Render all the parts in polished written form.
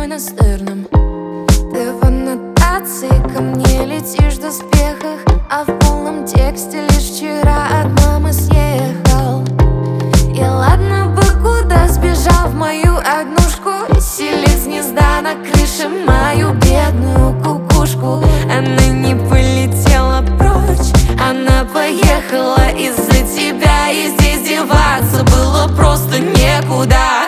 мой настырным. Ты в аннотации ко мне летишь в доспехах, а в полном тексте лишь вчера от мамы съехал. И ладно бы куда сбежал, в мою однушку, селить с гнезда на крыше мою бедную кукушку. Она не полетела прочь, она поехала из-за тебя, и здесь деваться было просто некуда.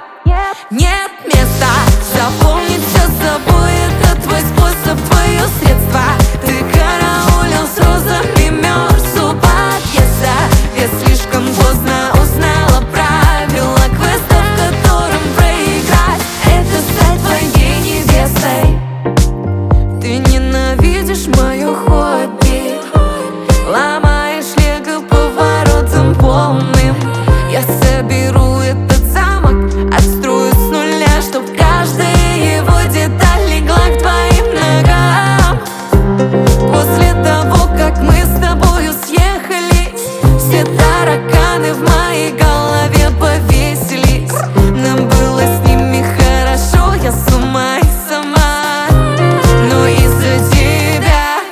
Нет места заполнить все собой, это твой способ, твое средство. Ты караулил с розами, мерз у подъезда. Я слишком поздно узнала правила квеста, в котором проиграть — это стать твоей невестой. Ты ненавидишь мое хобби, ломаешь лего поворотом полным. Я соберу этот замок, отстрою с нуля, чтоб каждая его деталь легла к твоим ногам. После того, как мы с тобою съехались, все тараканы в моей голове повесились. Нам было с ними хорошо, я с ума и сама. Но из-за тебя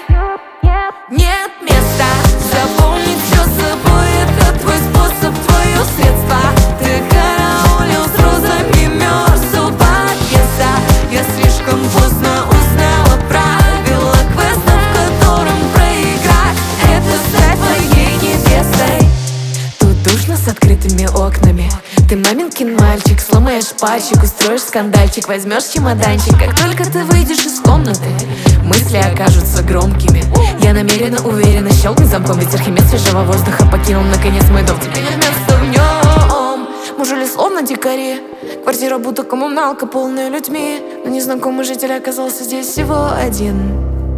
нет места заполнить все собой, это твой способ, твое средство. Ты караулил с розами, мерз у подъезда. Я слишком поздно узнала правила квеста, в котором проиграть — это стать твоей невестой. Тут душно с открытыми окнами, ты маменькин мальчик, сломаешь пальчик, устроишь скандальчик, возьмешь чемоданчик. Как только ты выйдешь из комнаты, мысли окажутся громкими. Я намеренно, уверенно щелкну замком, ведь Архимед свежего воздуха покинул наконец мой дом. Теперь нет места в нем. Мы жили словно дикари, квартира будто коммуналка, полная людьми, но незнакомый житель оказался здесь всего один.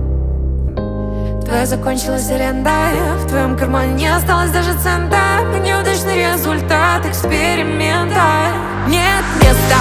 Твоя закончилась аренда, в твоем кармане не осталось даже цента. Неудачный результат эксперимента. Нет места